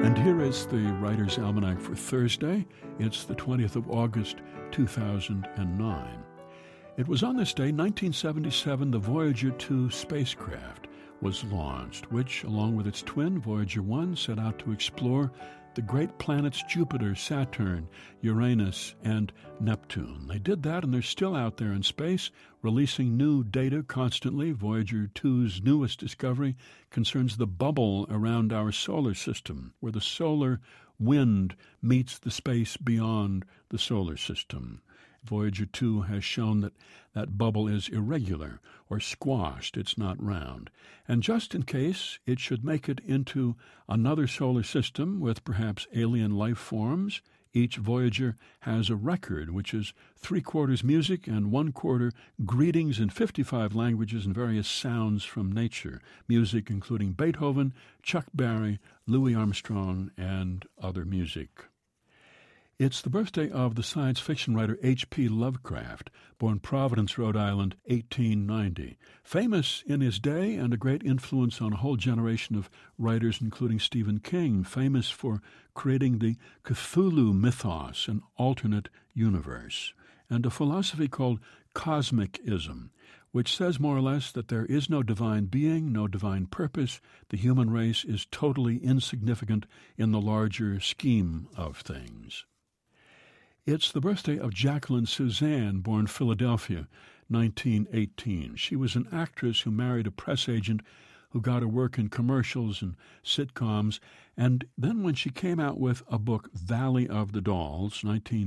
And here is the Writer's Almanac for Thursday. It's the 20th of August, 2009. It was on this day, 1977, the Voyager 2 spacecraft was launched, which, along with its twin, Voyager 1, set out to explore the great planets Jupiter, Saturn, Uranus, and Neptune. They did that, and they're still out there in space, releasing new data constantly. Voyager 2's newest discovery concerns the bubble around our solar system, where the solar wind meets the space beyond the solar system. Voyager 2 has shown that that bubble is irregular or squashed. It's not round. And just in case it should make it into another solar system with perhaps alien life forms, each Voyager has a record, which is 3/4 music and 1/4 greetings in 55 languages and various sounds from nature. Music including Beethoven, Chuck Berry, Louis Armstrong, and other music. It's the birthday of the science fiction writer H.P. Lovecraft, born Providence, Rhode Island, 1890. Famous in his day and a great influence on a whole generation of writers, including Stephen King, famous for creating the Cthulhu mythos, an alternate universe, and a philosophy called cosmicism, which says more or less that there is no divine being, no divine purpose. The human race is totally insignificant in the larger scheme of things. It's the birthday of Jacqueline Suzanne, born Philadelphia, 1918. She was an actress who married a press agent who got her work in commercials and sitcoms, and then when she came out with a book, Valley of the Dolls,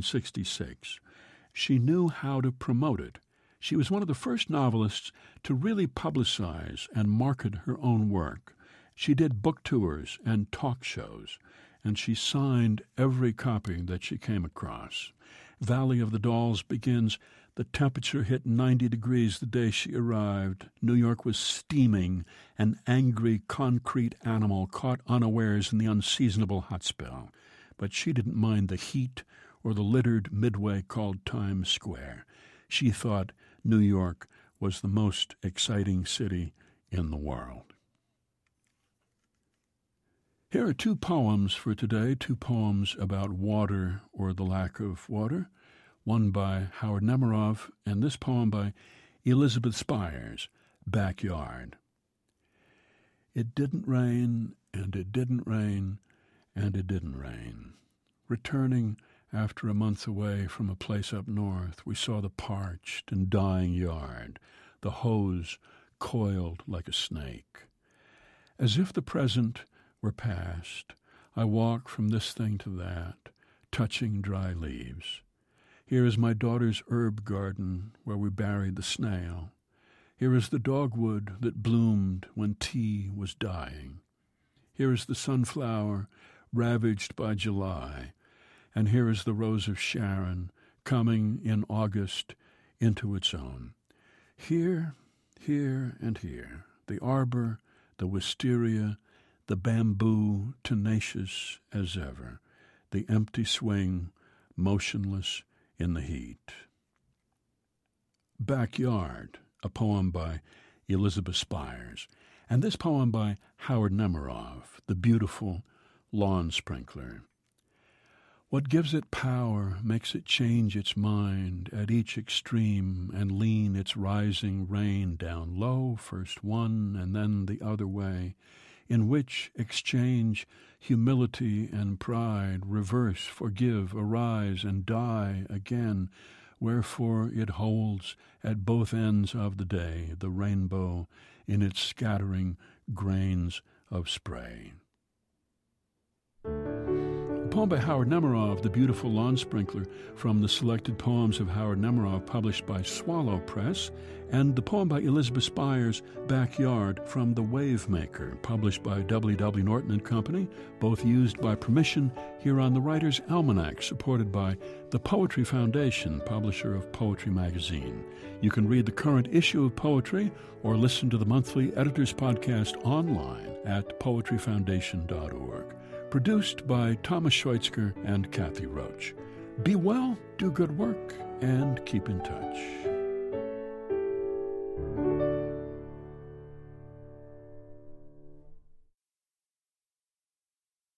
1966, she knew how to promote it. She was one of the first novelists to really publicize and market her own work. She did book tours and talk shows, and she signed every copy that she came across. Valley of the Dolls begins, the temperature hit 90 degrees the day she arrived. New York was steaming, an angry concrete animal caught unawares in the unseasonable hot spell. But she didn't mind the heat or the littered midway called Times Square. She thought New York was the most exciting city in the world. Here are two poems for today, two poems about water or the lack of water, one by Howard Nemerov and this poem by Elizabeth Spires, Backyard. It didn't rain, and it didn't rain, and it didn't rain. Returning after a month away from a place up north, we saw the parched and dying yard, the hose coiled like a snake. As if the present were past, I walk from this thing to that, touching dry leaves. Here is my daughter's herb garden where we buried the snail. Here is the dogwood that bloomed when tea was dying. Here is the sunflower ravaged by July, and here is the rose of Sharon coming in August into its own. Here, here, and here, the arbor, the wisteria, the bamboo tenacious as ever, the empty swing motionless in the heat. Backyard, a poem by Elizabeth Spires, and this poem by Howard Nemerov, The Beautiful Lawn Sprinkler. What gives it power makes it change its mind at each extreme and lean its rising rain down low, first one and then the other way, in which exchange humility and pride, reverse, forgive, arise, and die again, wherefore it holds at both ends of the day the rainbow in its scattering grains of spray. A poem by Howard Nemerov, The Beautiful Lawn Sprinkler, from the Selected Poems of Howard Nemerov, published by Swallow Press, and the poem by Elizabeth Spires, Backyard, from The Wave Maker, published by W.W. Norton & Company, both used by permission here on the Writer's Almanac, supported by the Poetry Foundation, publisher of Poetry Magazine. You can read the current issue of Poetry or listen to the monthly Editor's Podcast online at poetryfoundation.org. Produced by Thomas Schweitzger and Kathy Roach. Be well, do good work, and keep in touch.